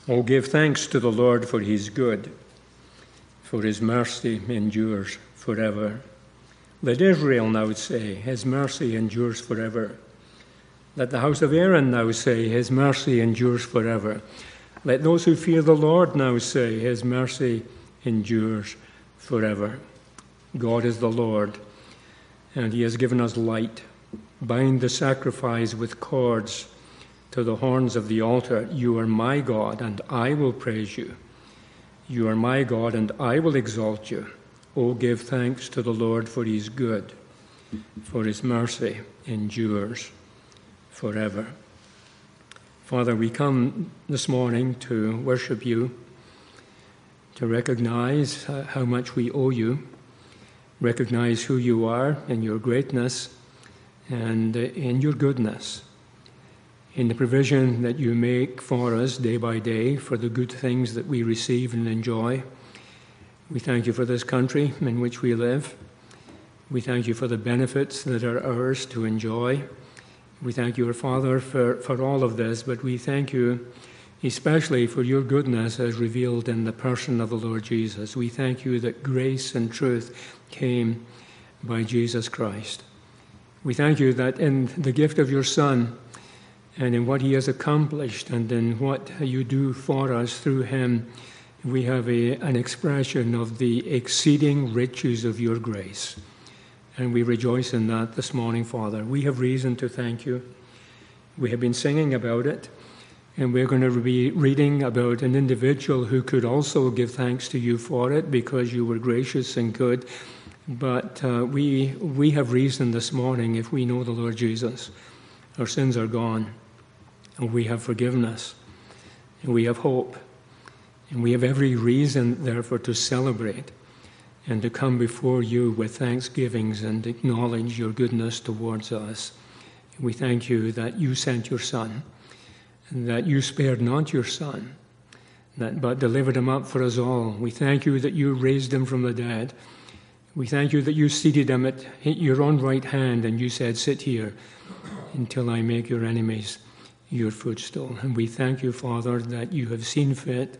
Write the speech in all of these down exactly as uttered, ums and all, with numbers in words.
Oh, give thanks to the Lord, for he is good, for his mercy endures forever. Let Israel now say, his mercy endures forever. Let the house of Aaron now say, his mercy endures forever. Let those who fear the Lord now say, his mercy endures forever. God is the Lord, and he has given us light. Bind the sacrifice with cords to the horns of the altar. You are my God, and I will praise you. You are my God, and I will exalt you. Oh, give thanks to the Lord, for he is good, for his mercy endures forever. Father, we come this morning to worship you, to recognize how much we owe you, recognize who you are in your greatness and in your goodness, in the provision that you make for us day by day for the good things that we receive and enjoy. We thank you for this country in which we live. We thank you for the benefits that are ours to enjoy. We thank you, our Father, for, for all of this, but we thank you especially for your goodness as revealed in the person of the Lord Jesus. We thank you that grace and truth came by Jesus Christ. We thank you that in the gift of your Son and in what he has accomplished and in what you do for us through him, we have a, an expression of the exceeding riches of your grace. And we rejoice in that this morning, Father. We have reason to thank you. We have been singing about it, and we're going to be reading about an individual who could also give thanks to you for it because you were gracious and good. But uh, we we have reason this morning, if we know the Lord Jesus. Our sins are gone, and we have forgiveness, and we have hope, and we have every reason, therefore, to celebrate and to come before you with thanksgivings and acknowledge your goodness towards us. We thank you that you sent your Son, and that you spared not your Son, that but delivered him up for us all. We thank you that you raised him from the dead. We thank you that you seated him at your own right hand, and you said, sit here until I make your enemies your footstool. And we thank you, Father, that you have seen fit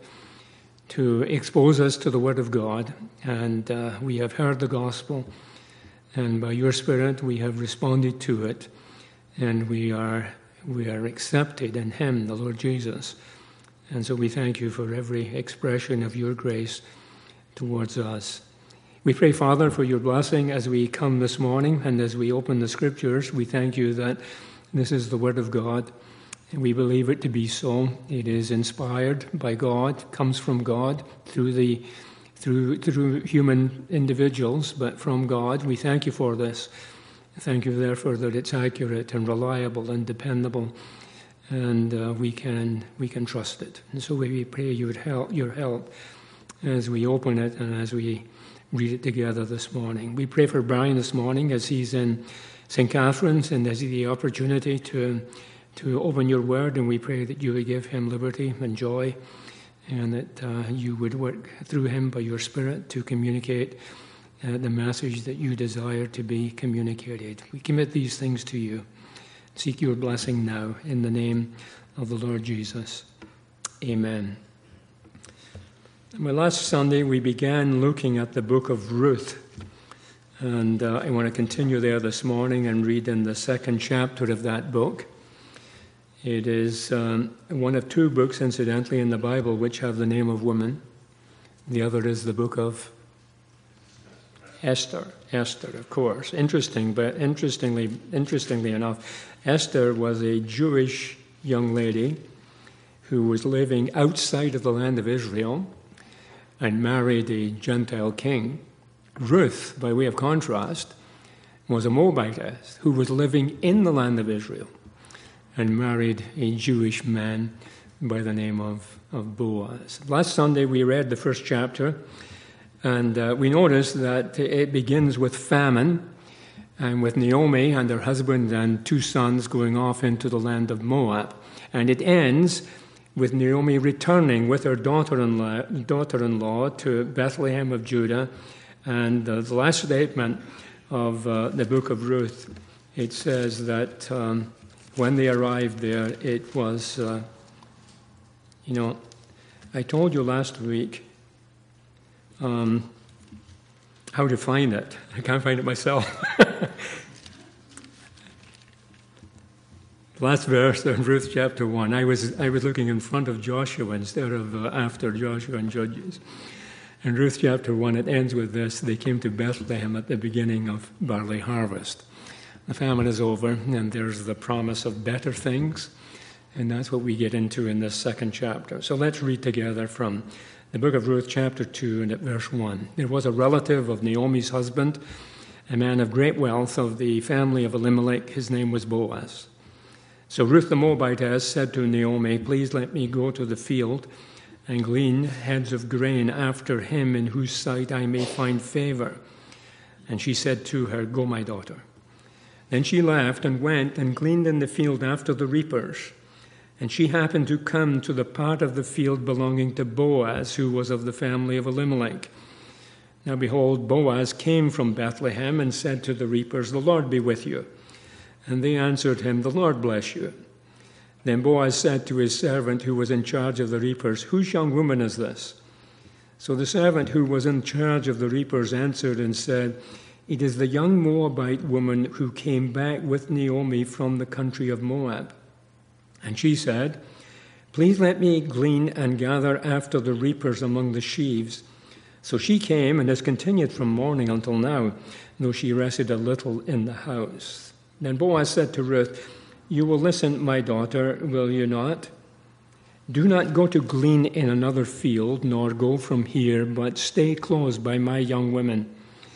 to expose us to the Word of God, and uh, we have heard the gospel, and by your Spirit we have responded to it, and we are we are accepted in him, the Lord Jesus. And so we thank you for every expression of your grace towards us. We pray, Father, for your blessing as we come this morning and as we open the Scriptures. We thank you that this is the Word of God, and we believe it to be so. It is inspired by God, comes from God through the through through human individuals, but from God. We thank you for this. Thank you, therefore, that it's accurate and reliable and dependable, and uh, we can we can trust it. And so we pray you would help your help as we open it and as we read it together this morning. We pray for Brian this morning as he's in Saint Catherine's and as he has the opportunity to to open your word, and we pray that you would give him liberty and joy, and that uh, you would work through him by your Spirit to communicate uh, the message that you desire to be communicated. We commit these things to you. Seek your blessing now in the name of the Lord Jesus. Amen. Well, last Sunday we began looking at the book of Ruth, and uh, I want to continue there this morning and read in the second chapter of that book. It is um, one of two books, incidentally, in the Bible which have the name of woman. The other is the book of Esther. Esther, of course. Interesting, but interestingly, interestingly enough, Esther was a Jewish young lady who was living outside of the land of Israel and married a Gentile king. Ruth, by way of contrast, was a Moabitess who was living in the land of Israel and married a Jewish man by the name of, of Boaz. Last Sunday we read the first chapter, and uh, we noticed that it begins with famine, and with Naomi and her husband and two sons going off into the land of Moab. And it ends with Naomi returning with her daughter-in-law, daughter-in-law to Bethlehem of Judah. And uh, the last statement of uh, the book of Ruth, it says that um, when they arrived there, it was, uh, you know, I told you last week um, how to find it. I can't find it myself. Last verse in Ruth chapter one. I was I was looking in front of Joshua instead of uh, after Joshua and Judges. In Ruth chapter one, it ends with this: they came to Bethlehem at the beginning of barley harvest. The famine is over, and there's the promise of better things, and that's what we get into in this second chapter. So let's read together from the book of Ruth chapter two and at verse one. There was a relative of Naomi's husband, a man of great wealth of the family of Elimelech. His name was Boaz. So Ruth the Moabitess said to Naomi, "Please let me go to the field and glean heads of grain after him in whose sight I may find favor." And she said to her, "Go, my daughter." Then she left and went and gleaned in the field after the reapers. And she happened to come to the part of the field belonging to Boaz, who was of the family of Elimelech. Now behold, Boaz came from Bethlehem and said to the reapers, "The Lord be with you." And they answered him, "The Lord bless you." Then Boaz said to his servant who was in charge of the reapers, "Whose young woman is this?" So the servant who was in charge of the reapers answered and said, "It is the young Moabite woman who came back with Naomi from the country of Moab." And she said, "Please let me glean and gather after the reapers among the sheaves." So she came and has continued from morning until now, though she rested a little in the house. Then Boaz said to Ruth, "You will listen, my daughter, will you not? Do not go to glean in another field, nor go from here, but stay close by my young women.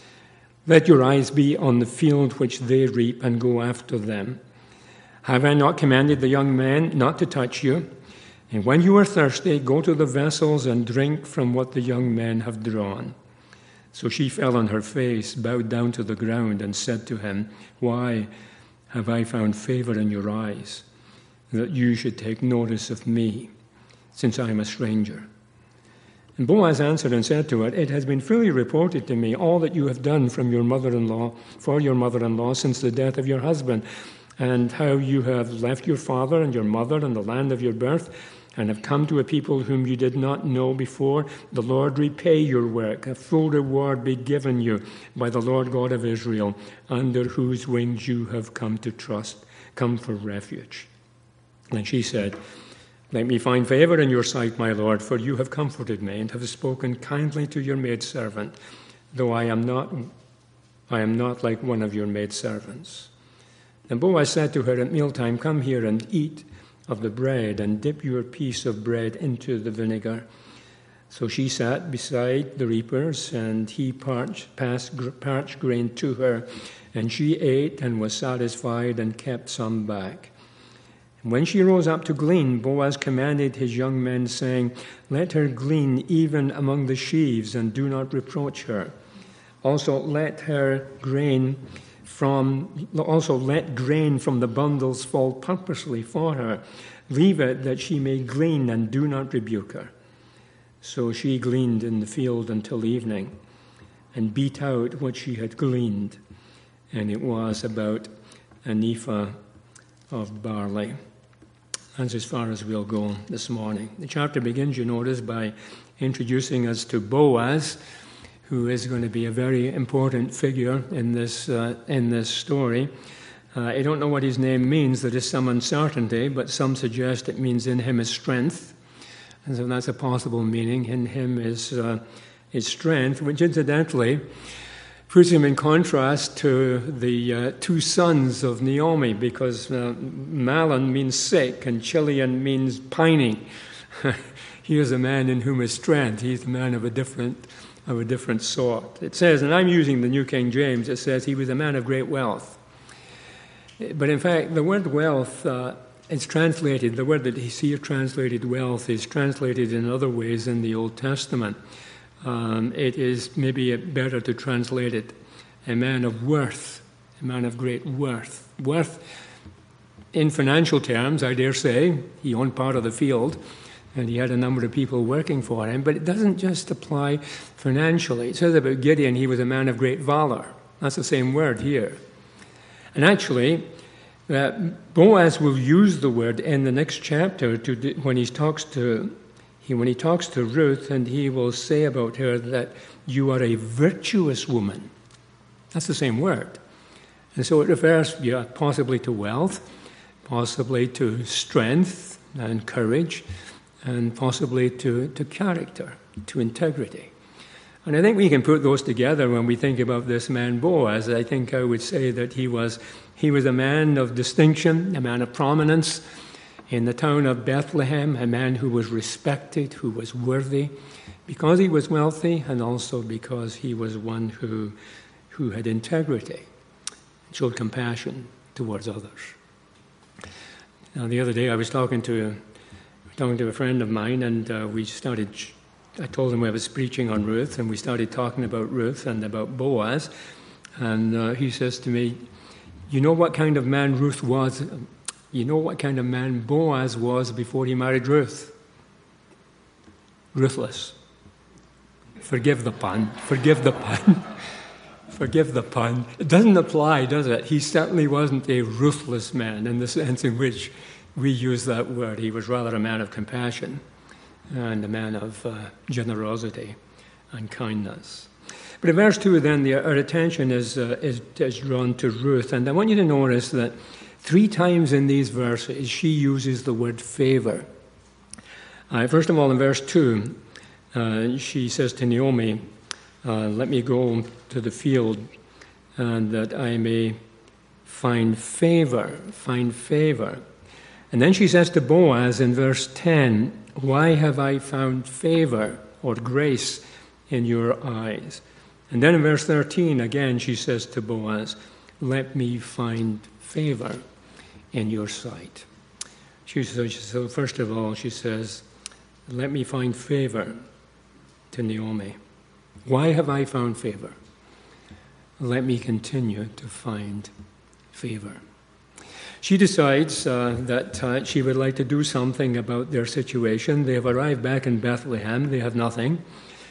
Let your eyes be on the field which they reap, and go after them. Have I not commanded the young men not to touch you? And when you are thirsty, go to the vessels and drink from what the young men have drawn." So she fell on her face, bowed down to the ground, and said to him, "Why have I found favor in your eyes, that you should take notice of me, since I am a stranger?" And Boaz answered and said to her, "It has been fully reported to me all that you have done from your mother-in-law for your mother-in-law since the death of your husband, and how you have left your father and your mother and the land of your birth, and have come to a people whom you did not know before. The Lord repay your work. A full reward be given you by the Lord God of Israel, under whose wings you have come to trust, come for refuge." And she said, "Let me find favor in your sight, my Lord, for you have comforted me and have spoken kindly to your maidservant, though I am not, I am not like one of your maidservants." And Boaz said to her at mealtime, "Come here and eat of the bread, and dip your piece of bread into the vinegar." So she sat beside the reapers, and he parched, passed parched grain to her, and she ate and was satisfied and kept some back. And when she rose up to glean, Boaz commanded his young men, saying, "Let her glean even among the sheaves, and do not reproach her. Also let her grain From, also let grain from the bundles fall purposely for her. Leave it that she may glean, and do not rebuke her." So she gleaned in the field until evening, and beat out what she had gleaned, and it was about an ephah of barley. That's as far as we'll go this morning. The chapter begins, you notice, by introducing us to Boaz, who is going to be a very important figure in this uh, in this story. Uh, I don't know what his name means. There is some uncertainty, but some suggest it means "in him is strength." And so that's a possible meaning. In him is, uh, is strength, which incidentally puts him in contrast to the uh, two sons of Naomi, because uh, Mahlon means sick and Chilion means pining. He is a man in whom is strength. He's a man of a different of a different sort. It says, and I'm using the New King James, it says he was a man of great wealth. But in fact, the word wealth uh, is translated, the word that is here translated wealth is translated in other ways in the Old Testament. Um, it is maybe better to translate it a man of worth, a man of great worth. Worth in financial terms, I dare say. He owned part of the field, and he had a number of people working for him, but it doesn't just apply financially. It says about Gideon, he was a man of great valor. That's the same word here. And actually, uh, Boaz will use the word in the next chapter to, when he talks to he, when he talks to Ruth, and he will say about her that you are a virtuous woman. That's the same word. And so it refers, yeah, possibly to wealth, possibly to strength and courage, and possibly to, to character, to integrity. And I think we can put those together when we think about this man Boaz. I think I would say that he was he was a man of distinction, a man of prominence in the town of Bethlehem, a man who was respected, who was worthy, because he was wealthy and also because he was one who, who had integrity, showed compassion towards others. Now, the other day I was talking to, talking to a friend of mine, and uh, we started, I told him I was preaching on Ruth, and we started talking about Ruth and about Boaz, and uh, he says to me, you know what kind of man Ruth was? You know what kind of man Boaz was before he married Ruth? Ruthless. Forgive the pun. Forgive the pun. Forgive the pun. It doesn't apply, does it? He certainly wasn't a ruthless man in the sense in which we use that word. He was rather a man of compassion and a man of uh, generosity and kindness. But in verse two, then, the, our attention is, uh, is, is drawn to Ruth. And I want you to notice that three times in these verses, she uses the word favor. Uh, first of all, in verse two, uh, she says to Naomi, uh, let me go to the field and that I may find favor, find favor. And then she says to Boaz in verse ten, why have I found favor or grace in your eyes? And then in verse thirteen, again, she says to Boaz, let me find favor in your sight. She says, so first of all, she says, let me find favor to Naomi. Why have I found favor? Let me continue to find favor. She decides uh, that uh, she would like to do something about their situation. They have arrived back in Bethlehem. They have nothing.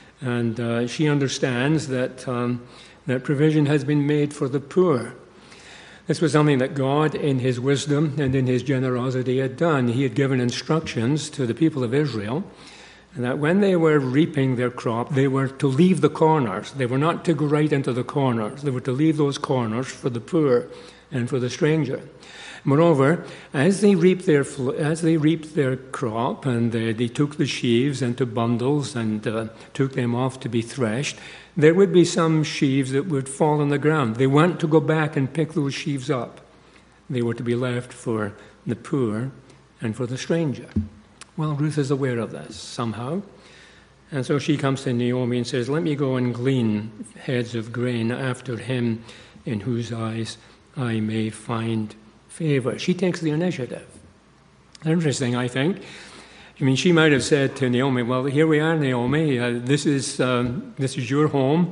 And uh, she understands that, um, that provision has been made for the poor. This was something that God, in his wisdom and in his generosity, had done. He had given instructions to the people of Israel that when they were reaping their crop, they were to leave the corners. They were not to go right into the corners. They were to leave those corners for the poor and for the stranger. Moreover, as they reaped their as they reaped their crop, and they, they took the sheaves into bundles and uh, took them off to be threshed, there would be some sheaves that would fall on the ground. They weren't to go back and pick those sheaves up. They were to be left for the poor and for the stranger. Well, Ruth is aware of this somehow. And so she comes to Naomi and says, let me go and glean heads of grain after him in whose eyes I may find favor. She takes the initiative. Interesting, I think. I mean, she might have said to Naomi, well, here we are, Naomi. Uh, this is um, this is your home,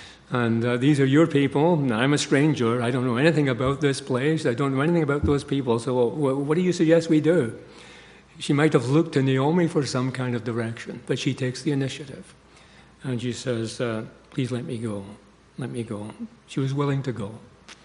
and uh, these are your people. And I'm a stranger. I don't know anything about this place. I don't know anything about those people. So what do you suggest we do? She might have looked to Naomi for some kind of direction, but she takes the initiative. And she says, uh, please let me go. Let me go. She was willing to go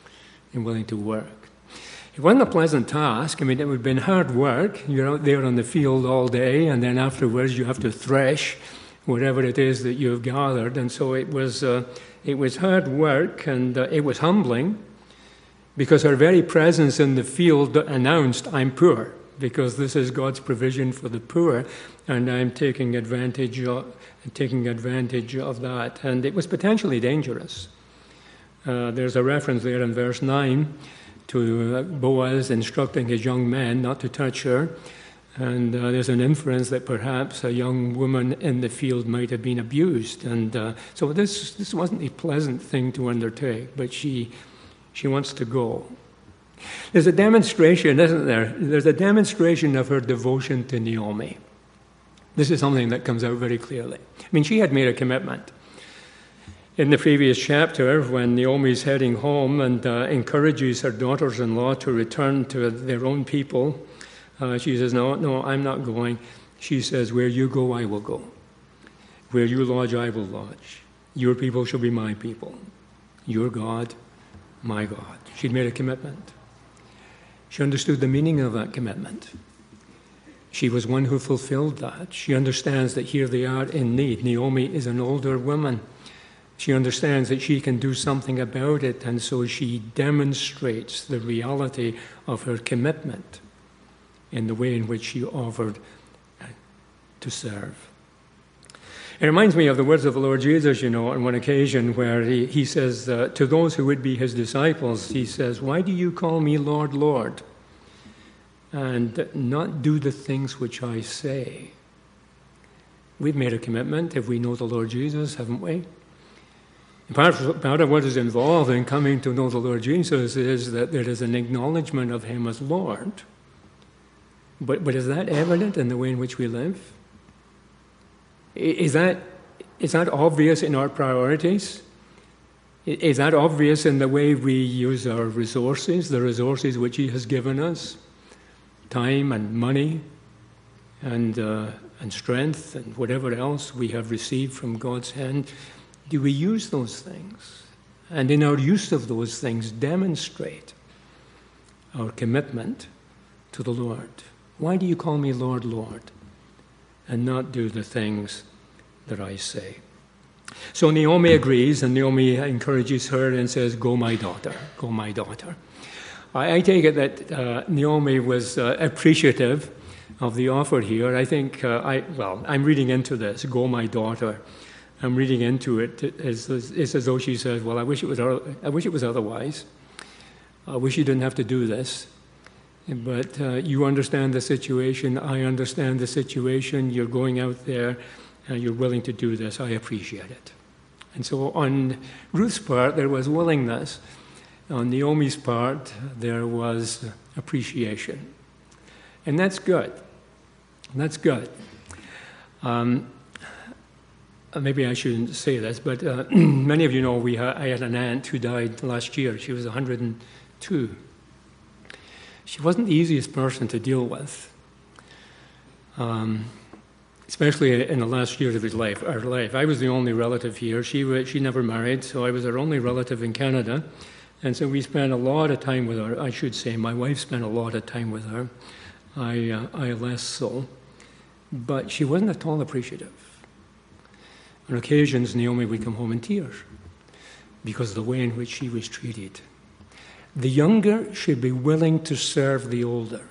and willing to work. It wasn't a pleasant task. I mean, it would have been hard work. You're out there on the field all day, and then afterwards you have to thresh whatever it is that you've gathered. And so it was uh, it was hard work, and uh, it was humbling, because her very presence in the field announced, I'm poor, because this is God's provision for the poor, and I'm taking advantage of, taking advantage of that. And it was potentially dangerous. Uh, there's a reference there in verse nine to Boaz instructing his young men not to touch her. And uh, there's an inference that perhaps a young woman in the field might have been abused. And uh, so this this wasn't a pleasant thing to undertake, but she she wants to go. There's a demonstration, isn't there? There's a demonstration of her devotion to Naomi. This is something that comes out very clearly. I mean, she had made a commitment. In the previous chapter, when Naomi's heading home and uh, encourages her daughters-in-law to return to their own people, uh, she says, no, no, I'm not going. She says, where you go, I will go. Where you lodge, I will lodge. Your people shall be my people. Your God, my God. She'd made a commitment. She understood the meaning of that commitment. She was one who fulfilled that. She understands that here they are in need. Naomi is an older woman. She understands that she can do something about it, and so she demonstrates the reality of her commitment in the way in which she offered to serve. It reminds me of the words of the Lord Jesus, you know, on one occasion where he, he says uh, to those who would be his disciples, he says, "Why do you call me Lord, Lord, and not do the things which I say?" We've made a commitment if we know the Lord Jesus, haven't we? Part of, part of what is involved in coming to know the Lord Jesus is that there is an acknowledgement of him as Lord. But, but is that evident in the way in which we live? Is that, is that obvious in our priorities? Is that obvious in the way we use our resources, the resources which he has given us? Time and money and, uh, and strength and whatever else we have received from God's hand. Do we use those things? And in our use of those things, demonstrate our commitment to the Lord. Why do you call me Lord, Lord, and not do the things that I say? So Naomi agrees, and Naomi encourages her and says, "Go, my daughter, go, my daughter." I, I take it that uh, Naomi was uh, appreciative of the offer here. I think, uh, I well, I'm reading into this, "Go, my daughter." I'm reading into it. It's, it's as though she says, "Well, I wish it was. I wish it was otherwise. I wish you didn't have to do this. But uh, you understand the situation. I understand the situation. You're going out there, and you're willing to do this. I appreciate it." And so, on Ruth's part, there was willingness. On Naomi's part, there was appreciation, and that's good. That's good. Um, Maybe I shouldn't say this, but uh, many of you know we ha- I had an aunt who died last year. She was one hundred and two. She wasn't the easiest person to deal with, um, especially in the last years of his life. Our life. I was the only relative here. She was, she never married, so I was her only relative in Canada, and so we spent a lot of time with her. I should say my wife spent a lot of time with her. I uh, I less so, but she wasn't at all appreciative. On occasions, Naomi would come home in tears because of the way in which she was treated. The younger should be willing to serve the older,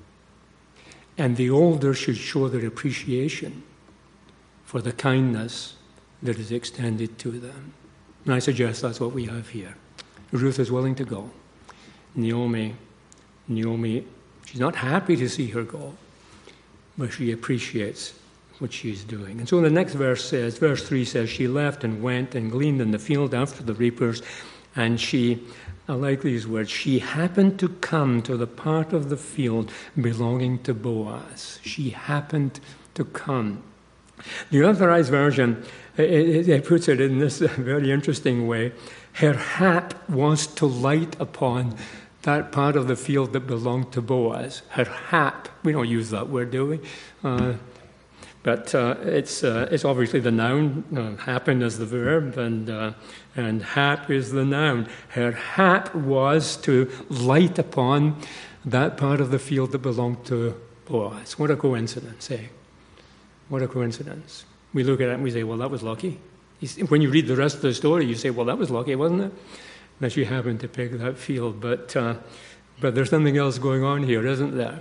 and the older should show their appreciation for the kindness that is extended to them. And I suggest that's what we have here. Ruth is willing to go. Naomi, Naomi, she's not happy to see her go, but she appreciates what she's doing. And so the next verse says, verse three says, "She left and went and gleaned in the field after the reapers, and she," I like these words, "she happened to come to the part of the field belonging to Boaz." She happened to come. The Authorized Version, it, it puts it in this very interesting way. Her hap was to light upon that part of the field that belonged to Boaz. Her hap, we don't use that word, do we? Uh, But uh, it's uh, it's obviously the noun, uh, happen as the verb, and uh, and hap is the noun. Her hap was to light upon that part of the field that belonged to Boaz. What a coincidence, eh? What a coincidence. We look at it and we say, well, that was lucky. When you read the rest of the story, you say, well, that was lucky, wasn't it? That she happened to pick that field. But, uh, but there's something else going on here, isn't there?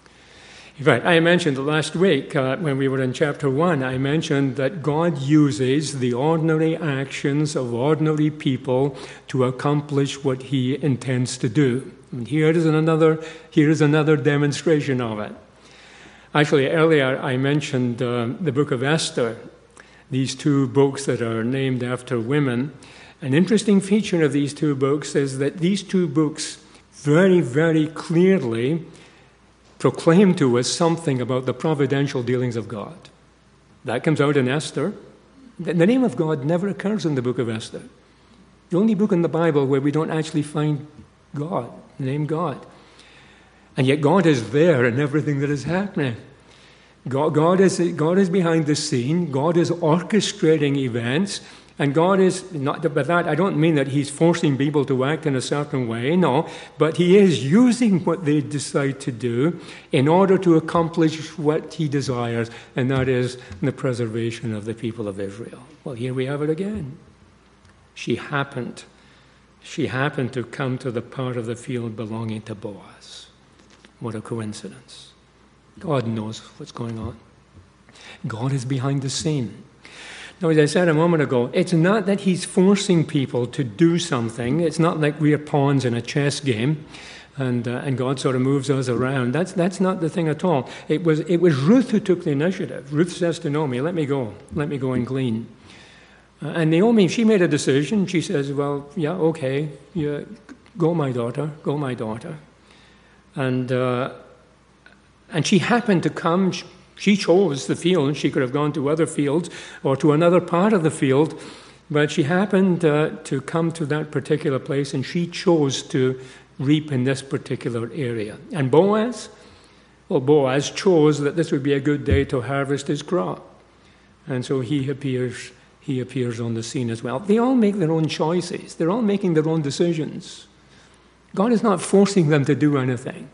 In fact, I mentioned last week, uh, when we were in chapter one, I mentioned that God uses the ordinary actions of ordinary people to accomplish what he intends to do. And here is another, here is another demonstration of it. Actually, earlier I mentioned uh, the book of Esther, these two books that are named after women. An interesting feature of these two books is that these two books very, very clearly proclaim to us something about the providential dealings of God. That comes out in Esther. The name of God never occurs in the book of Esther. The only book in the Bible where we don't actually find God, the name God. And yet God is there in everything that is happening. God, God, is, God is behind the scene. God is orchestrating events. And God is, not by that, I don't mean that he's forcing people to act in a certain way, no, but he is using what they decide to do in order to accomplish what he desires, and that is the preservation of the people of Israel. Well, here we have it again. She happened, she happened to come to the part of the field belonging to Boaz. What a coincidence. God knows what's going on. God is behind the scene. Now, as I said a moment ago, it's not that he's forcing people to do something. It's not like we're pawns in a chess game, and uh, and God sort of moves us around. That's that's not the thing at all. It was it was Ruth who took the initiative. Ruth says to Naomi, "Let me go. Let me go and glean." Uh, and Naomi, she made a decision. She says, "Well, yeah, okay, yeah, go, my daughter. Go, my daughter." And uh, and she happened to come. She, She chose the field. She could have gone to other fields or to another part of the field, but she happened uh, to come to that particular place, and she chose to reap in this particular area. And Boaz, well, Boaz chose that this would be a good day to harvest his crop, and so he appears. He appears on the scene as well. They all make their own choices. They're all making their own decisions. God is not forcing them to do anything,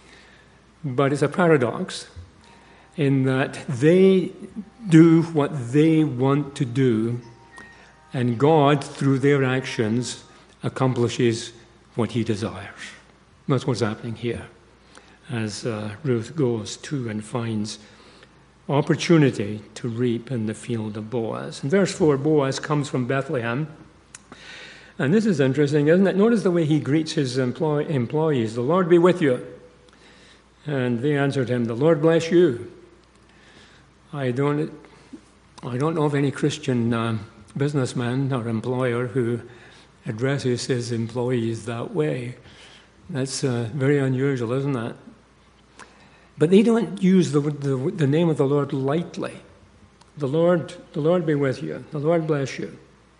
but it's a paradox in that they do what they want to do, and God, through their actions, accomplishes what he desires. That's what's happening here, as uh, Ruth goes to and finds opportunity to reap in the field of Boaz. In verse four, Boaz comes from Bethlehem. And this is interesting, isn't it? Notice the way he greets his employ- employees. "The Lord be with you." And they answered him, "The Lord bless you." I don't, I don't know of any Christian uh, businessman or employer who addresses his employees that way. That's uh, very unusual, isn't it? But they don't use the, the the name of the Lord lightly. The Lord, the Lord be with you. The Lord bless you.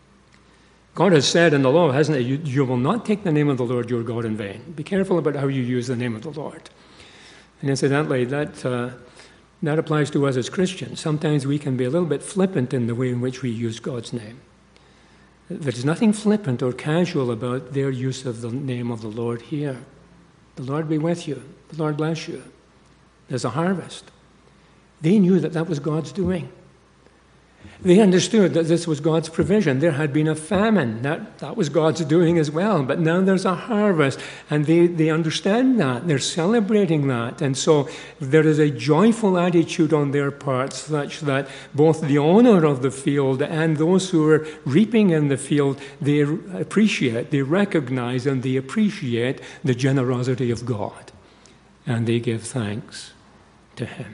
God has said in the law, hasn't it? You, you will not take the name of the Lord your God in vain. Be careful about how you use the name of the Lord. And incidentally, that. Uh, That applies to us as Christians. Sometimes we can be a little bit flippant in the way in which we use God's name. There's nothing flippant or casual about their use of the name of the Lord here. The Lord be with you. The Lord bless you. There's a harvest. They knew that that was God's doing. They understood that this was God's provision. There had been a famine. That, that was God's doing as well. But now there's a harvest. And they, they understand that. They're celebrating that. And so there is a joyful attitude on their part such that both the owner of the field and those who are reaping in the field, they appreciate, they recognize, and they appreciate the generosity of God. And they give thanks to him.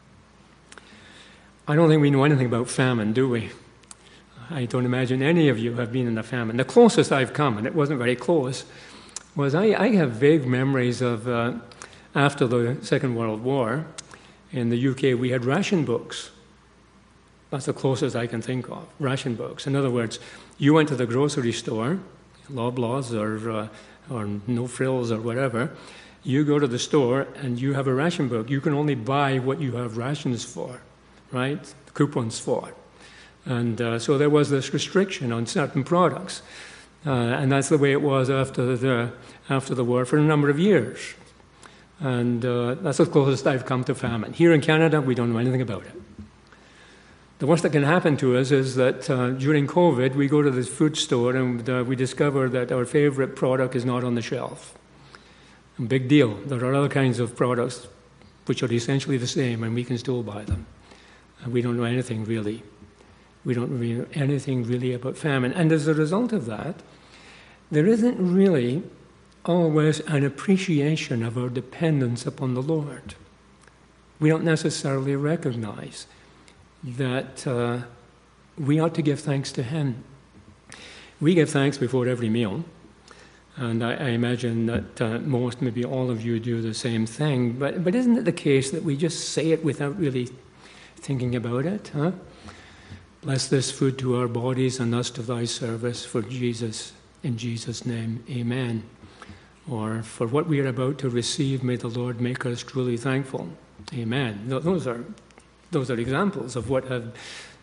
I don't think we know anything about famine, do we? I don't imagine any of you have been in a famine. The closest I've come, and it wasn't very close, was I, I have vague memories of uh, after the Second World War, in the U K, we had ration books. That's the closest I can think of, ration books. In other words, you went to the grocery store, Loblaws or, uh, or No Frills or whatever, you go to the store and you have a ration book. You can only buy what you have rations for. Right? Coupons for. And uh, so there was this restriction on certain products. Uh, and that's the way it was after the after the war for a number of years. And uh, that's the closest I've come to famine. Here in Canada, we don't know anything about it. The worst that can happen to us is that uh, during COVID, we go to the food store and uh, we discover that our favorite product is not on the shelf. A big deal. There are other kinds of products which are essentially the same, and we can still buy them. We don't know anything really. We don't really know anything really about famine. And as a result of that, there isn't really always an appreciation of our dependence upon the Lord. We don't necessarily recognize that uh, we ought to give thanks to him. We give thanks before every meal. And I, I imagine that uh, most, maybe all of you do the same thing. But, but isn't it the case that we just say it without really thinking about it, huh? Bless this food to our bodies and us to thy service for Jesus, in Jesus' name, amen. Or for what we are about to receive, may the Lord make us truly thankful, amen. Those are those are examples of what have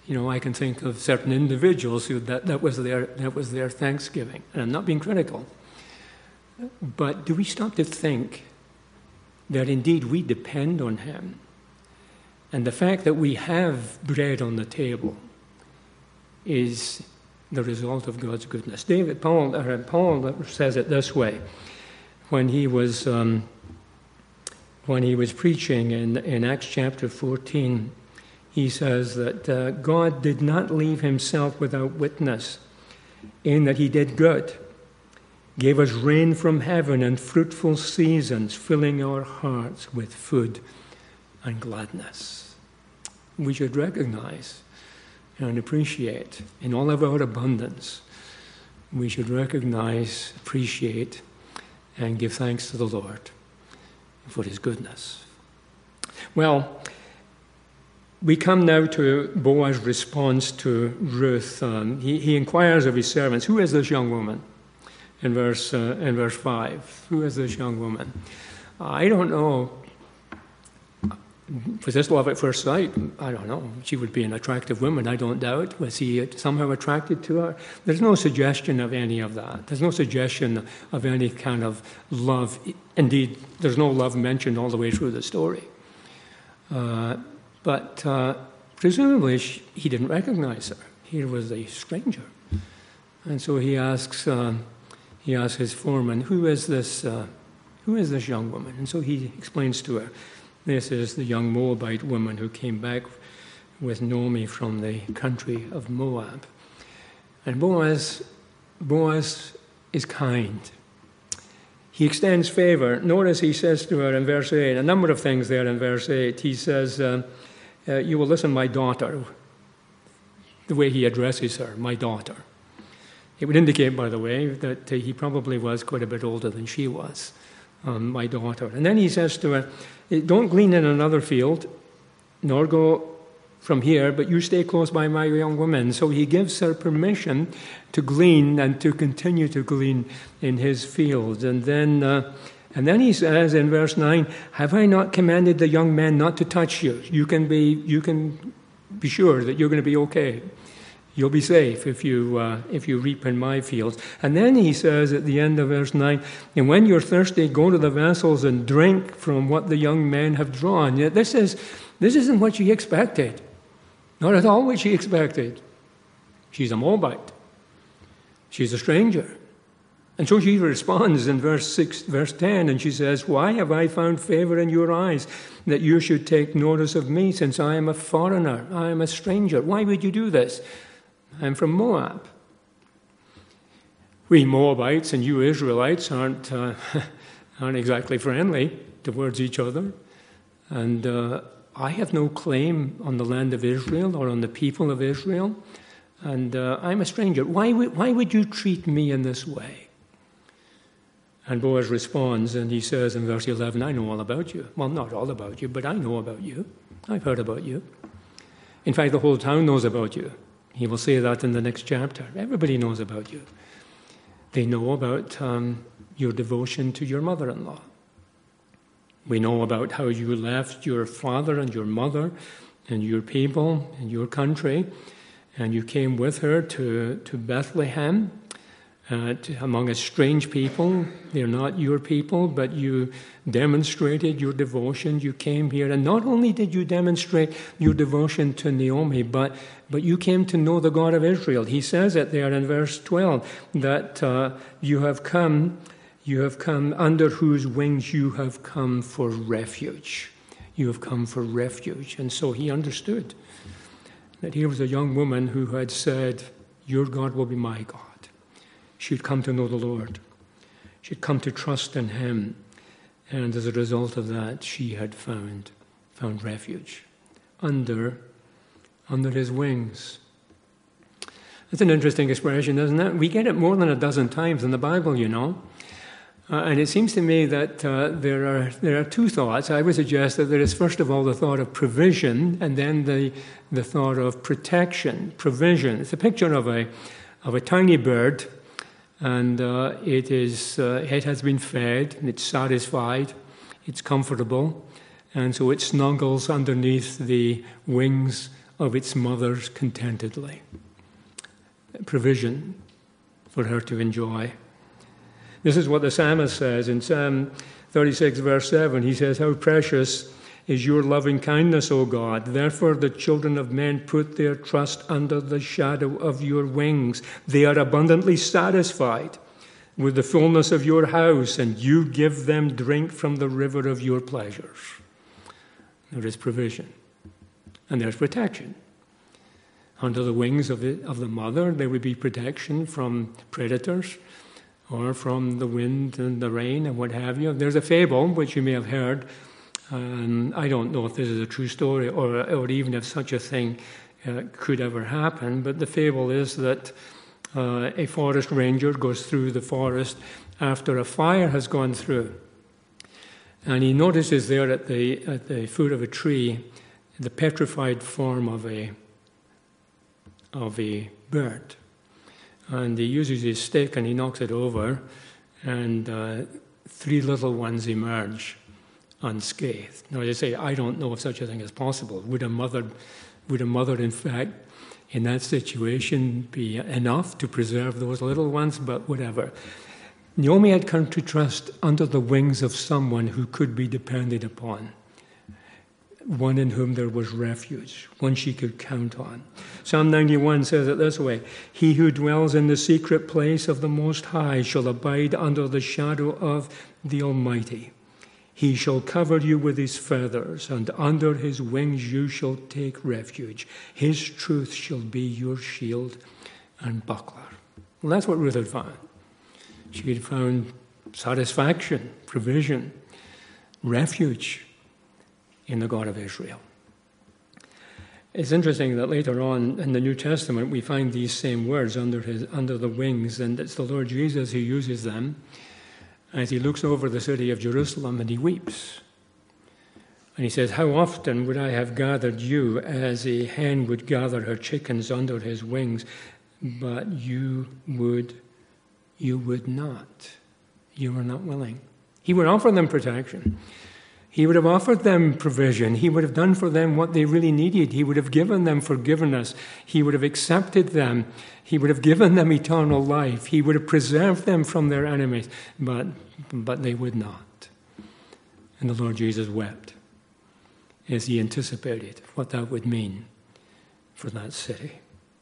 You know, I can think of certain individuals who that, that was their that was their Thanksgiving. And I'm not being critical. But do we stop to think that indeed we depend on him? And the fact that we have bread on the table is the result of God's goodness. David Paul, or Paul says it this way when he was um, when he was preaching in, in Acts chapter fourteen. He says that uh, God did not leave himself without witness, in that he did good, gave us rain from heaven and fruitful seasons, filling our hearts with food and gladness. We should recognize and appreciate in all of our abundance, we should recognize, appreciate, and give thanks to the Lord for his goodness. Well, we come now to Boaz's response to Ruth. Um, he, he inquires of his servants, who is this young woman? In verse, uh, in verse five, who is this young woman? I don't know. Was this love at first sight? I don't know. She would be an attractive woman, I don't doubt. Was he somehow attracted to her? There's no suggestion of any of that. There's no suggestion of any kind of love. Indeed, there's no love mentioned all the way through the story. Uh, but uh, presumably she, he didn't recognize her. He was a stranger. And so he asks, um, he asks his foreman, who is this, uh, who is this young woman? And so he explains to her, this is the young Moabite woman who came back with Naomi from the country of Moab. And Boaz, Boaz is kind. He extends favor. Notice he says to her in verse eight, a number of things there in verse eight. He says, uh, uh, you will listen, my daughter. The way he addresses her, my daughter. It would indicate, by the way, that uh, he probably was quite a bit older than she was, um, my daughter. And then he says to her, don't glean in another field, nor go from here, but you stay close by my young woman. So he gives her permission to glean and to continue to glean in his fields. And then, uh, and then he says in verse nine, have I not commanded the young men not to touch you? You can be, you can be sure that you're going to be okay. You'll be safe if you uh, if you reap in my fields. And then he says at the end of verse nine, and when you're thirsty, go to the vessels and drink from what the young men have drawn. Yet this is this isn't what she expected. Not at all what she expected. She's a Moabite. She's a stranger. And so she responds in verse six, verse ten, and she says, why have I found favor in your eyes that you should take notice of me, since I am a foreigner, I am a stranger? Why would you do this? I'm from Moab. We Moabites and you Israelites aren't uh, aren't exactly friendly towards each other. And uh, I have no claim on the land of Israel or on the people of Israel. And uh, I'm a stranger. Why would, why would you treat me in this way? And Boaz responds, and he says in verse eleven, I know all about you. Well, not all about you, but I know about you. I've heard about you. In fact, the whole town knows about you. He will say that in the next chapter. Everybody knows about you. They know about um, your devotion to your mother-in-law. We know about how you left your father and your mother and your people and your country, and you came with her to, to Bethlehem, uh, to, among a strange people. They're not your people, but you demonstrated your devotion. You came here, and not only did you demonstrate your devotion to Naomi, but, but you came to know the God of Israel. He says it there in verse twelve, that uh, you have come, you have come under whose wings you have come for refuge. You have come for refuge. And so he understood that here was a young woman who had said, your God will be my God. She'd come to know the Lord. She'd come to trust in him. And as a result of that, she had found, found refuge under, under his wings. That's an interesting expression, isn't it? We get it more than a dozen times in the Bible, you know. Uh, and it seems to me that uh, there are there are two thoughts. I would suggest that there is, first of all, the thought of provision, and then the the thought of protection. Provision. It's a picture of a of a tiny bird, and uh, it is uh, it has been fed, it's satisfied, it's comfortable, and so it snuggles underneath the wings of its mothers contentedly. Provision for her to enjoy. This is what the psalmist says in Psalm thirty-six, verse seven. He says, "How precious is your loving kindness, O God. Therefore the children of men put their trust under the shadow of your wings. They are abundantly satisfied with the fullness of your house, and you give them drink from the river of your pleasures." There is provision, and there's protection. Under the wings of, it, of the mother, there would be protection from predators or from the wind and the rain and what have you. There's a fable, which you may have heard. Um, I don't know if this is a true story or, or even if such a thing uh, could ever happen, but the fable is that uh, a forest ranger goes through the forest after a fire has gone through. And he notices there at the, at the foot of a tree the petrified form of a, of a bird. And he uses his stick and he knocks it over, and uh, three little ones emerge unscathed. Now, you say, I don't know if such a thing is possible. Would a mother, would a mother, in fact, in that situation be enough to preserve those little ones? But whatever. Naomi had come to trust under the wings of someone who could be depended upon, one in whom there was refuge, one she could count on. Psalm ninety-one says it this way: "He who dwells in the secret place of the Most High shall abide under the shadow of the Almighty. He shall cover you with his feathers, and under his wings you shall take refuge. His truth shall be your shield and buckler." Well, that's what Ruth had found. She had found satisfaction, provision, refuge in the God of Israel. It's interesting that later on in the New Testament we find these same words, under his under the wings, and it's the Lord Jesus who uses them as he looks over the city of Jerusalem and he weeps. And he says, "How often would I have gathered you as a hen would gather her chickens under his wings, but you would, you would not. You were not willing." He would offer them protection. He would have offered them provision. He would have done for them what they really needed. He would have given them forgiveness. He would have accepted them. He would have given them eternal life. He would have preserved them from their enemies. But, but they would not. And the Lord Jesus wept as he anticipated what that would mean for that city.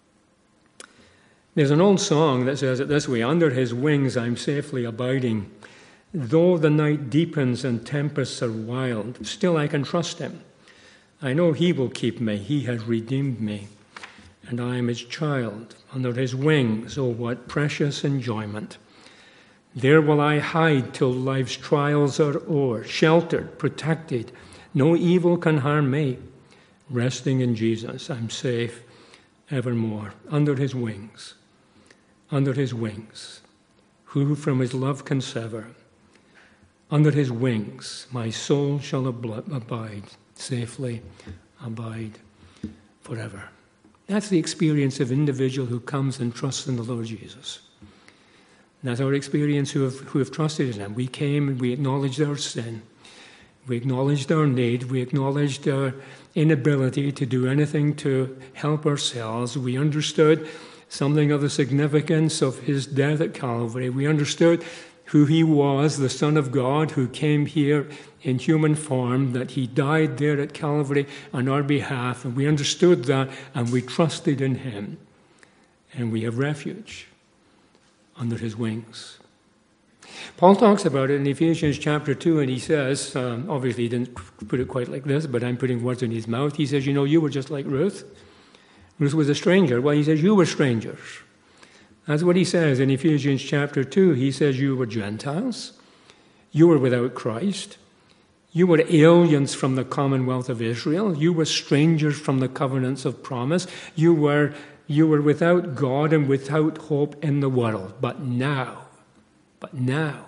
There's an old song that says it this way: "Under his wings I'm safely abiding. Though the night deepens and tempests are wild, still I can trust him. I know he will keep me. He has redeemed me, and I am his child. Under his wings, oh, what precious enjoyment. There will I hide till life's trials are o'er, sheltered, protected. No evil can harm me. Resting in Jesus, I'm safe evermore. Under his wings, under his wings, who from his love can sever? Under his wings, my soul shall abide, safely abide forever." That's the experience of an individual who comes and trusts in the Lord Jesus. That's our experience who have, who have trusted in him. We came and we acknowledged our sin. We acknowledged our need. We acknowledged our inability to do anything to help ourselves. We understood something of the significance of his death at Calvary. We understood who he was, the Son of God, who came here in human form, that he died there at Calvary on our behalf, and we understood that, and we trusted in him. And we have refuge under his wings. Paul talks about it in Ephesians chapter two, and he says, um, obviously he didn't put it quite like this, but I'm putting words in his mouth. He says, you know, you were just like Ruth. Ruth was a stranger. Well, he says, you were strangers. That's what he says in Ephesians chapter two. He says you were Gentiles, you were without Christ, you were aliens from the commonwealth of Israel, you were strangers from the covenants of promise, you were, you were without God and without hope in the world. But now, but now,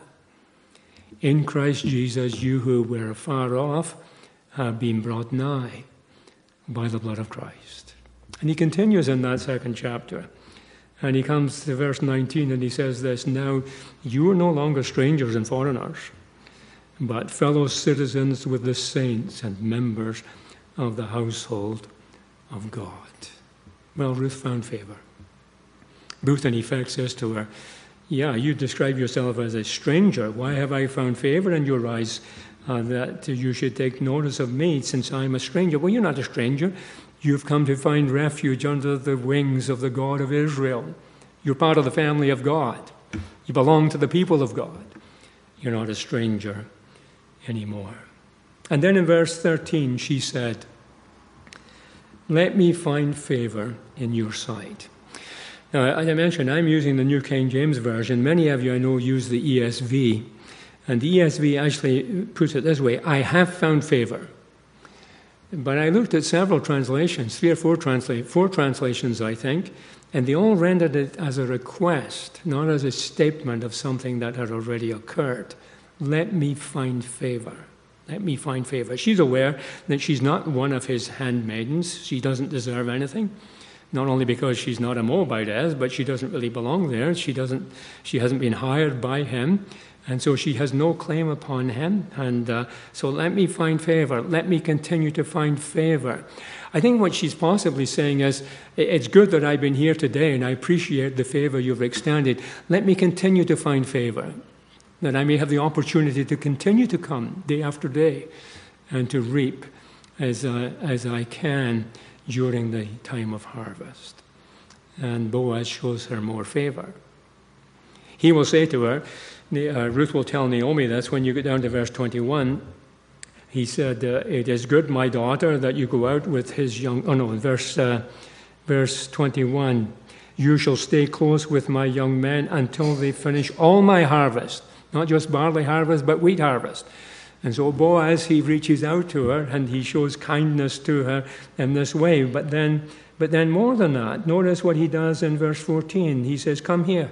in Christ Jesus, you who were far off have been brought nigh by the blood of Christ. And he continues in that second chapter. And he comes to verse nineteen and he says this: "Now you are no longer strangers and foreigners, but fellow citizens with the saints and members of the household of God. Well, Ruth found favor. Ruth, in effect, says to her, yeah, you describe yourself as a stranger. Why have I found favor in your eyes uh, that you should take notice of me since I'm a stranger? Well, you're not a stranger. You've come to find refuge under the wings of the God of Israel. You're part of the family of God. You belong to the people of God. You're not a stranger anymore. And then in verse thirteen, she said, let me find favor in your sight. Now, as I mentioned, I'm using the New King James Version. Many of you I know use the E S V. And the E S V actually puts it this way, I have found favor. But I looked at several translations, three or four, transla- four translations, I think, and they all rendered it as a request, not as a statement of something that had already occurred. Let me find favor. Let me find favor. She's aware that she's not one of his handmaidens. She doesn't deserve anything. Not only because she's not a Moabitess, but she doesn't really belong there. She doesn't. She hasn't been hired by him. And so she has no claim upon him. And uh, so let me find favor. Let me continue to find favor. I think what she's possibly saying is, it's good that I've been here today and I appreciate the favor you've extended. Let me continue to find favor, that I may have the opportunity to continue to come day after day and to reap as, uh, as I can during the time of harvest. And Boaz shows her more favor. He will say to her, Uh, Ruth will tell Naomi this when you get down to verse twenty-one. He said, uh, it is good, my daughter, that you go out with his young... Oh, no, verse, uh, verse twenty-one. You shall stay close with my young men until they finish all my harvest. Not just barley harvest, but wheat harvest. And so Boaz, he reaches out to her and he shows kindness to her in this way. But then, but then more than that, notice what he does in verse fourteen. He says, come here.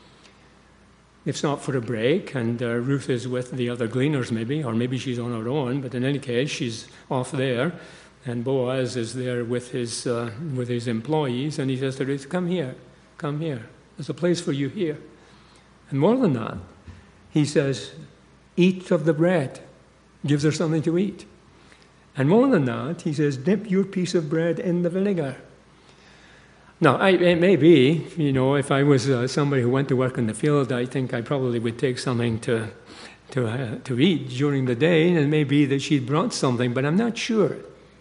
It's not for a break, and uh, Ruth is with the other gleaners maybe, or maybe she's on her own, but in any case, she's off there, and Boaz is there with his uh, with his employees, and he says to Ruth, come here, come here. There's a place for you here. And more than that, he says, eat of the bread. Gives her something to eat. And more than that, he says, dip your piece of bread in the vinegar. Now, I, it may be, you know, if I was uh, somebody who went to work in the field, I think I probably would take something to to uh, to eat during the day, and it may be that she'd brought something, but I'm not sure.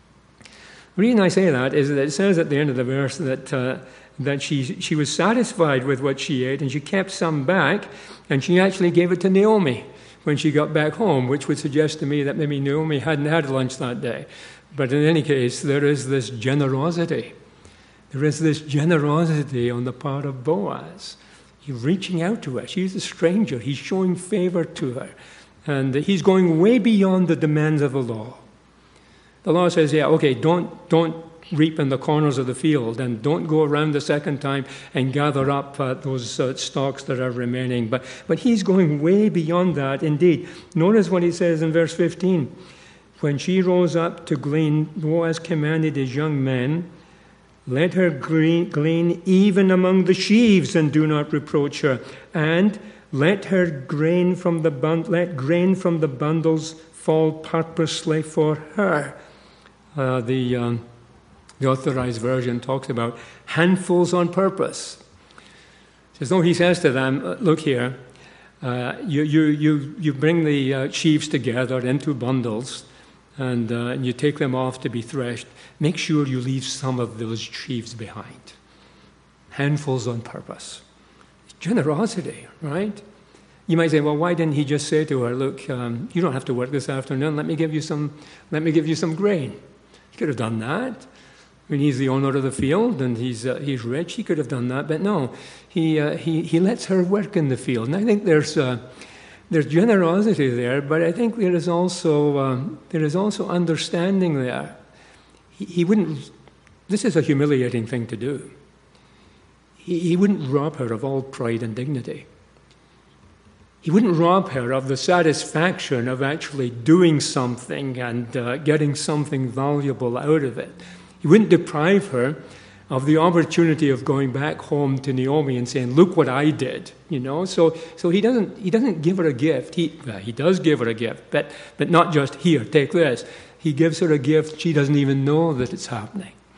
The reason I say that is that it says at the end of the verse that uh, that she she was satisfied with what she ate, and she kept some back, and she actually gave it to Naomi when she got back home, which would suggest to me that maybe Naomi hadn't had lunch that day. But in any case, there is this generosity. There is this generosity on the part of Boaz. He's reaching out to her. She's a stranger. He's showing favor to her. And he's going way beyond the demands of the law. The law says, yeah, okay, don't, don't reap in the corners of the field, and don't go around the second time and gather up uh, those uh, stalks that are remaining. But, but he's going way beyond that indeed. Notice what he says in verse fifteen. When she rose up to glean, Boaz commanded his young men, let her glean even among the sheaves, and do not reproach her. And let her grain from the bund- let grain from the bundles fall purposely for her. Uh, the um, the Authorized Version talks about handfuls on purpose. So he says to them, "Look here, uh, you you you you bring the uh, sheaves together into bundles." And, uh, and you take them off to be threshed. Make sure you leave some of those sheaves behind. Handfuls on purpose. It's generosity, right? You might say, well, why didn't he just say to her, look, um, you don't have to work this afternoon. Let me give you some. Let me give you some grain. He could have done that. I mean, he's the owner of the field and he's uh, he's rich. He could have done that, but no, he uh, he he lets her work in the field. And I think there's. Uh, There's generosity there, but I think there is also um, there is also understanding there. He, he wouldn't. This is a humiliating thing to do. He, he wouldn't rob her of all pride and dignity. He wouldn't rob her of the satisfaction of actually doing something and uh, getting something valuable out of it. He wouldn't deprive her of the opportunity of going back home to Naomi and saying, "Look what I did," you know. So, so he doesn't he doesn't give her a gift. He well, he does give her a gift, but but not just here, take this. He gives her a gift. She doesn't even know that it's happening.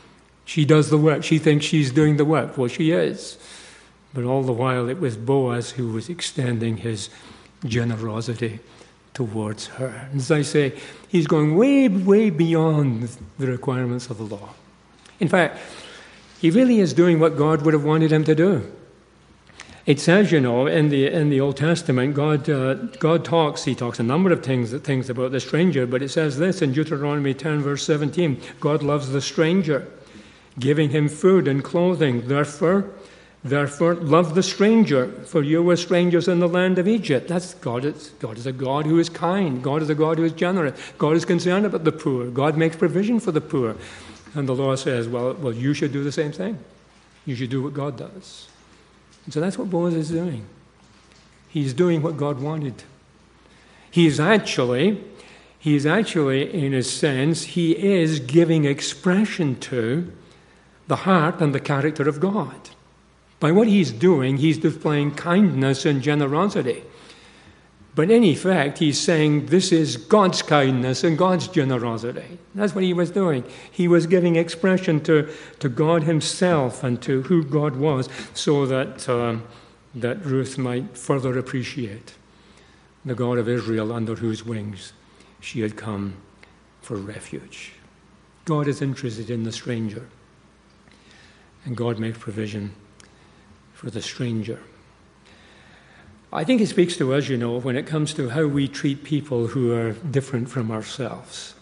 She does the work. She thinks she's doing the work. Well, she is. But all the while it was Boaz who was extending his generosity towards her. As I say, he's going way, way beyond the requirements of the law. In fact, he really is doing what God would have wanted him to do. It says, you know, in the in the Old Testament, God uh, God talks, he talks a number of things, things about the stranger, but it says this in Deuteronomy ten, verse seventeen, God loves the stranger, giving him food and clothing. Therefore, therefore, love the stranger, for you were strangers in the land of Egypt. That's God. Is, God is a God who is kind. God is a God who is generous. God is concerned about the poor. God makes provision for the poor. And the law says, well, well, you should do the same thing. You should do what God does. And so that's what Boaz is doing. He's doing what God wanted. He's actually, he's actually, in a sense, he is giving expression to the heart and the character of God. By what he's doing, he's displaying kindness and generosity. But in effect, he's saying this is God's kindness and God's generosity. That's what he was doing. He was giving expression to, to God himself and to who God was, so that, uh, that Ruth might further appreciate the God of Israel under whose wings she had come for refuge. God is interested in the stranger, and God makes provision for the stranger. I think it speaks to us, you know, when it comes to how we treat people who are different from ourselves.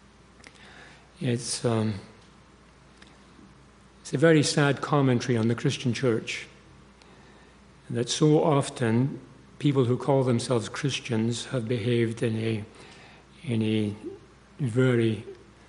It's, um, it's a very sad commentary on the Christian church that so often people who call themselves Christians have behaved in a, in a very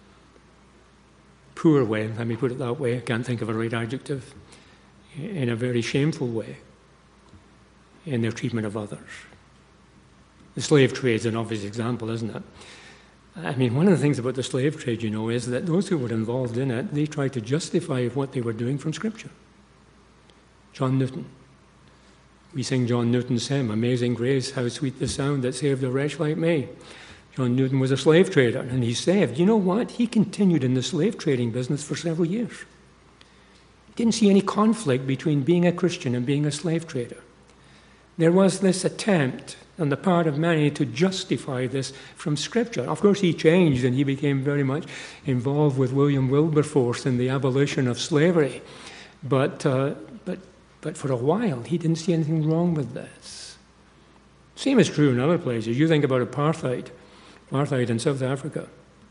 poor way, let me put it that way, I can't think of a right adjective, in a very shameful way in their treatment of others. The slave trade is an obvious example, isn't it? I mean, one of the things about the slave trade, you know, is that those who were involved in it, they tried to justify what they were doing from Scripture. John Newton. We sing John Newton's hymn, Amazing Grace, how sweet the sound that saved a wretch like me. John Newton was a slave trader, and he's saved. You know what? He continued in the slave trading business for several years. He didn't see any conflict between being a Christian and being a slave trader. There was this attempt on the part of many to justify this from Scripture. Of course, he changed and he became very much involved with William Wilberforce in the abolition of slavery. But, uh, but, but for a while, he didn't see anything wrong with this. Same is true in other places. You think about apartheid, apartheid in South Africa.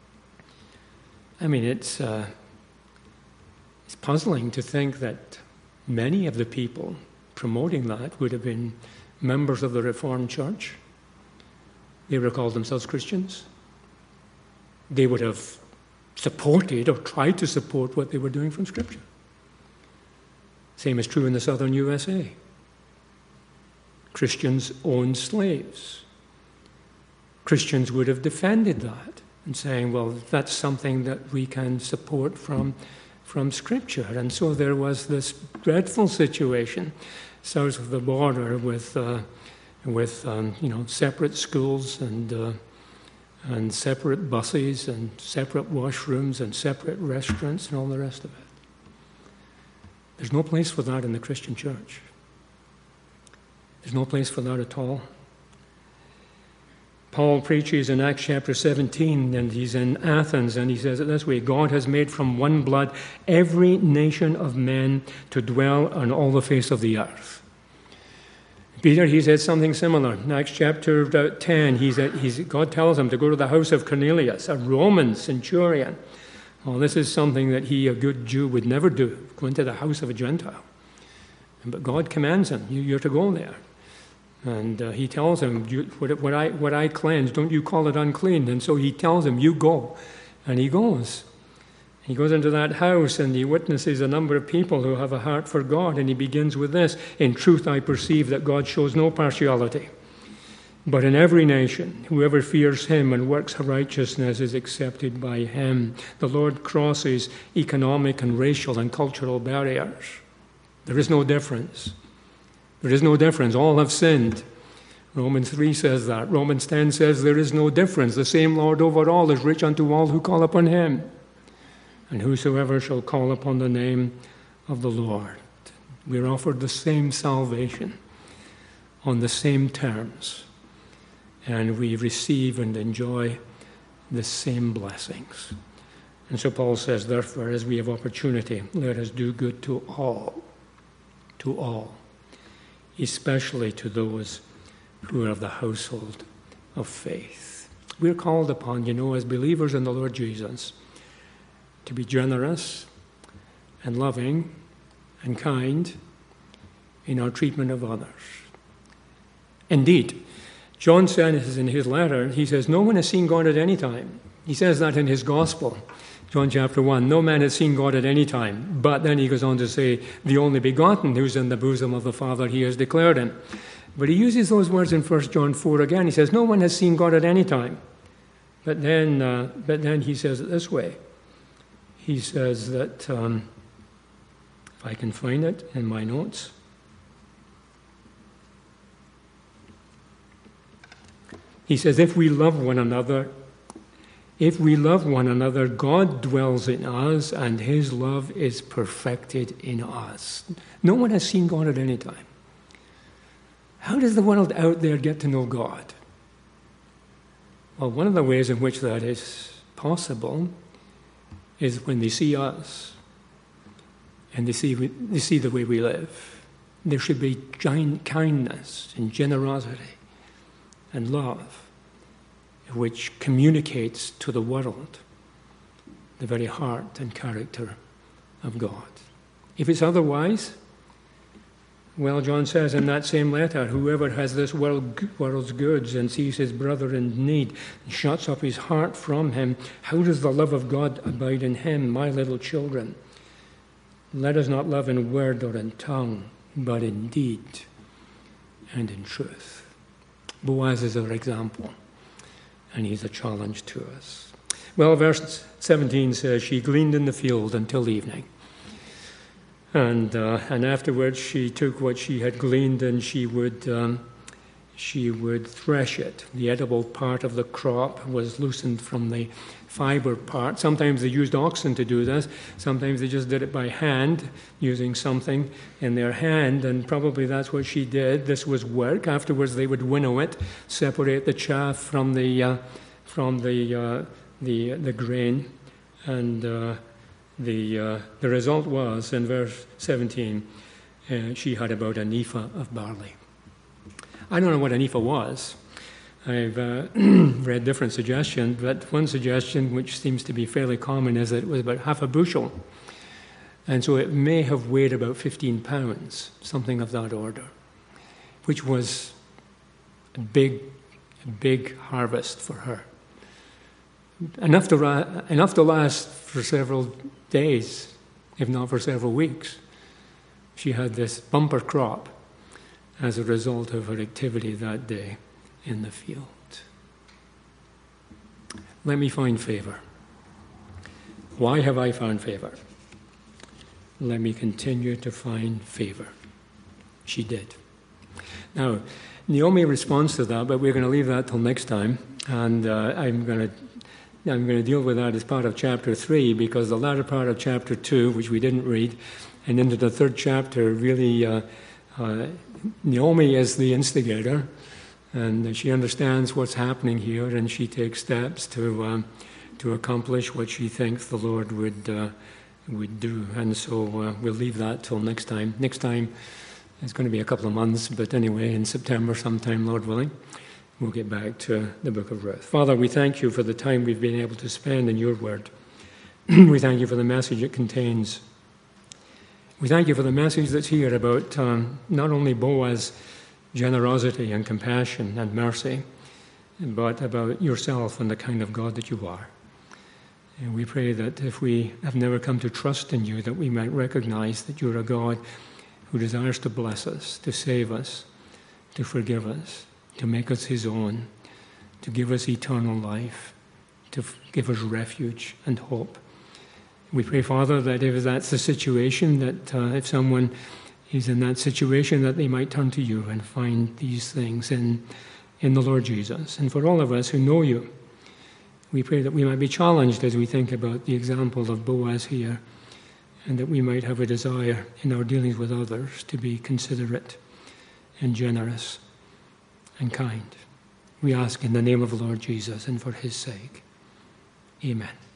I mean, it's, uh, it's puzzling to think that many of the people promoting that would have been members of the Reformed Church. They would have called themselves Christians. They would have supported or tried to support what they were doing from Scripture. Same is true in the southern U S A. Christians owned slaves. Christians would have defended that and saying, well, that's something that we can support from from Scripture. And so there was this dreadful situation south of the border with, uh, with um, you know, separate schools and, uh, and separate buses and separate washrooms and separate restaurants and all the rest of it. There's no place for that in the Christian church. There's no place for that at all. Paul preaches in Acts chapter seventeen, and he's in Athens, and he says it this way: God has made from one blood every nation of men to dwell on all the face of the earth. Peter, he said something similar. In Acts chapter ten, he's, he's, God tells him to go to the house of Cornelius, a Roman centurion. Well, this is something that he, a good Jew, would never do, go into the house of a Gentile. But God commands him, you're to go there. And uh, he tells him, you, what, what, I, what I cleanse, don't you call it unclean. And so he tells him, you go. And he goes. He goes into that house and he witnesses a number of people who have a heart for God. And he begins with this: in truth I perceive that God shows no partiality, but in every nation, whoever fears him and works righteousness is accepted by him. The Lord crosses economic and racial and cultural barriers. There is no difference. There is no difference. All have sinned. Romans three says that. Romans ten says there is no difference. The same Lord over all is rich unto all who call upon him. and whosoever shall call upon the name of the Lord. We're offered the same salvation on the same terms, and we receive and enjoy the same blessings. And so Paul says, therefore, as we have opportunity, let us do good to all, to all, especially to those who are of the household of faith. We're called upon, you know, as believers in the Lord Jesus, to be generous and loving and kind in our treatment of others. Indeed, John says in his letter, he says, no one has seen God at any time. He says that in his gospel, John chapter one, no man has seen God at any time. But then he goes on to say, the only begotten who's in the bosom of the Father, he has declared him. But he uses those words in First John four again. He says, no one has seen God at any time. But then, uh, but then he says it this way. He says that, um, if I can find it in my notes, he says, if we love one another, if we love one another, God dwells in us, and his love is perfected in us. No one has seen God at any time. How does the world out there get to know God? Well, one of the ways in which that is possible is when they see us and they see, they see the way we live. There should be kindness and generosity and love which communicates to the world the very heart and character of God. If it's otherwise, well, John says in that same letter, whoever has this world, world's goods and sees his brother in need and shuts up his heart from him, how does the love of God abide in him, my little children? Let us not love in word or in tongue, but in deed and in truth. Boaz is our example, and he's a challenge to us. Well, verse seventeen says, she gleaned in the field until evening. And uh, and afterwards she took what she had gleaned and she would um, she would thresh it. The edible part of the crop was loosened from the fiber part. Sometimes they used oxen to do this. Sometimes they just did it by hand, using something in their hand, and probably that's what she did. This was work. Afterwards they would winnow it, separate the chaff from the uh, from the uh, the the grain, and uh, The uh, the result was, in verse seventeen, uh, she had about an ephah of barley. I don't know what an ephah was. I've uh, read different suggestions, but one suggestion, which seems to be fairly common, is that it was about half a bushel. And so it may have weighed about fifteen pounds, something of that order, which was a big, a big harvest for her. Enough to, ra- enough to last for several days, if not for several weeks. She had this bumper crop as a result of her activity that day in the field. Let me find favor. Why have I found favor? Let me continue to find favor. She did. Now, Naomi responds to that, but we're going to leave that till next time, and uh, I'm going to I'm going to deal with that as part of chapter three, because the latter part of chapter two, which we didn't read, and into the third chapter, really, uh, uh, Naomi is the instigator, and she understands what's happening here, and she takes steps to um, to accomplish what she thinks the Lord would uh, would do. And so uh, we'll leave that till next time. Next time, it's going to be a couple of months, but anyway, in September sometime, Lord willing, we'll get back to the book of Ruth. Father, we thank you for the time we've been able to spend in your word. We thank you for the message it contains. We thank you for the message that's here about um, not only Boaz's generosity and compassion and mercy, but about yourself and the kind of God that you are. And we pray that if we have never come to trust in you, that we might recognize that you're a God who desires to bless us, to save us, to forgive us, to make us his own, to give us eternal life, to f- give us refuge and hope. We pray, Father, that if that's the situation, that uh, if someone is in that situation, that they might turn to you and find these things in, in the Lord Jesus. And for all of us who know you, We pray that we might be challenged as we think about the example of Boaz here, and that we might have a desire in our dealings with others to be considerate and generous and kind. We ask in the name of the Lord Jesus and for his sake. Amen.